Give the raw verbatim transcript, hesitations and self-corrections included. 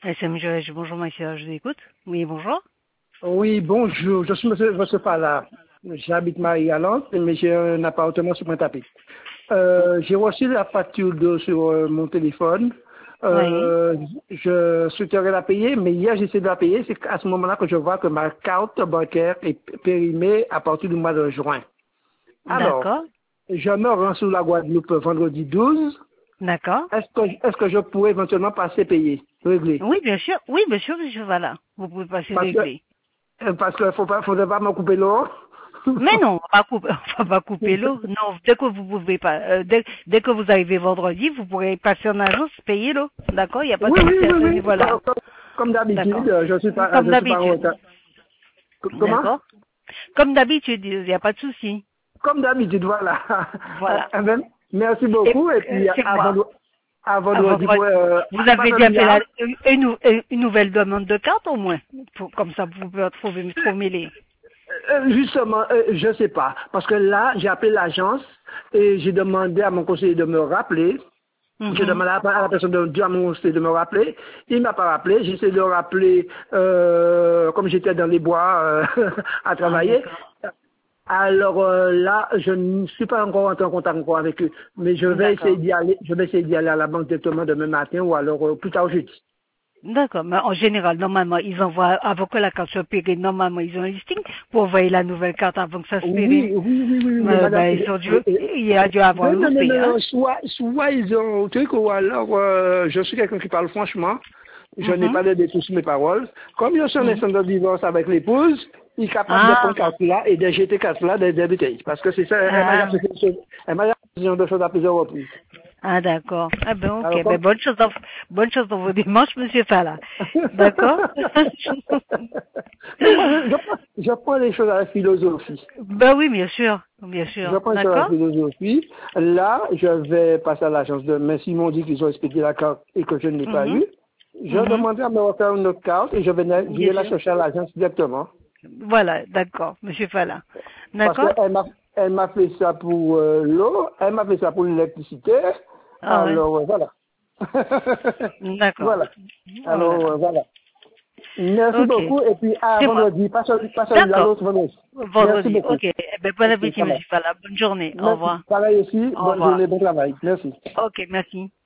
S M G H, bonjour monsieur, je vous écoute. Oui, bonjour. Oui, bonjour. Je suis monsieur, monsieur Fala. J'habite Marie-Galante, mais j'ai un appartement sur Pointe-à-Pitre. Euh, j'ai reçu la facture d'eau sur euh, mon téléphone. Oui. Euh, je souhaiterais la payer, mais hier j'ai essayé de la payer. C'est à ce moment-là que je vois que ma carte bancaire est périmée à partir du mois de juin. Alors, D'accord. je me rends sur la Guadeloupe vendredi douze. D'accord. Est-ce que, est-ce que je pourrais éventuellement passer payer, régler? Oui, bien sûr. Oui, bien sûr, monsieur, voilà. Vous pouvez passer Parce que, régler. euh, parce que faut pas, faudrait pas me couper l'eau. Mais non, on va pas couper, on va pas couper l'eau. Non, dès que vous pouvez pas, euh, dès, dès que vous arrivez vendredi, vous pourrez passer en agence, payer l'eau. D'accord? Il n'y a pas de Oui, oui, souci à oui, ce oui. niveau-là. Comme, comme- comme D'accord. d'habitude, euh, je suis pas, Comme je suis pas en d'habitude. retard. C- Comment? D'accord? Comme d'habitude, il n'y a pas de souci. Comme d'habitude, voilà. Voilà. Eh ben, merci Et beaucoup. Et euh, puis, c'est à, moi. vendre- à À vendredi, vendredi. pour, euh, Vous à avez partir déjà du fait la, là, une, une- une nouvelle demande de carte au moins, pour, comme ça vous pouvez trouver trop mêlé. euh, justement, euh, je sais pas. Parce que là, j'ai appelé l'agence et j'ai demandé à mon conseiller de me rappeler. J'ai Mhm. demandé à la à la personne de dire à mon conseiller de me rappeler. Il m'a pas rappelé. J'ai essayé de le rappeler, euh, comme j'étais dans les bois euh, à Ah travailler. d'accord. Alors euh, là, je ne suis pas encore entré en contact encore avec eux, mais je vais essayer D'accord. d'y aller. Je vais essayer d'y aller à la banque directement demain matin ou alors euh, plus tard jeudi. D'accord. Mais en général, normalement, ils envoient, avant que la carte soit payée, normalement, ils ont un listing pour envoyer la nouvelle carte avant que ça se Oui, périme. oui, oui, oui, oui, mais Euh, madame, ben, euh, ils ont dû, euh, euh, il y a dû avoir non, un non, non, loupé, non, hein. non, soit, soit ils ont un truc ou alors euh, je suis quelqu'un qui parle franchement. Je n'ai Mhm. pas de détour sur mes paroles. Comme je suis en Mhm. instant de divorce avec l'épouse, il est capable de Ah, prendre carte là et de jeter carte là des des bouteilles. Parce que c'est ça, elle m'a déjà ah, fait quelque chose- elle m'a déjà fait ce genre de choses à plusieurs reprises. ah, d'accord. Ah ben, Alors ok. Ben, comme bonne chose dans, bonne chose dans vos dimanches, monsieur Fala. D'accord? Mais moi, je, je, prends, je prends les choses à la philosophie. Ben oui, bien sûr. Bien Je sûr. prends les choses à la D'accord? philosophie. Là, je vais passer à l'agence de... Mais s'ils m'ont dit qu'ils ont expédié la carte et que je ne l'ai pas Mhm. eu, je Mhm. demanderai à me refaire une autre carte et je vais, la- je Bien vais la sûr. chercher à l'agence directement. Voilà, d'accord, monsieur Fala. Parce D'accord? qu'elle m'a elle m'a fait ça pour euh, l'eau, elle m'a fait ça pour l'électricité. Ah ouais. Alors, euh, voilà. D'accord. voilà. Alors, Voilà. euh, voilà. Merci Ok. beaucoup et puis à C'est moi. vendredi. Pas celui- pas celui-là, D'accord. l'autre vendredi. Merci Vendredi. beaucoup. Ok. Eh ben, bon Ok, appétit, ça va. monsieur Fala. Bonne journée. Au Merci. revoir. Pareil aussi. Au Bonne revoir. journée, bon travail. Merci. Ok, merci.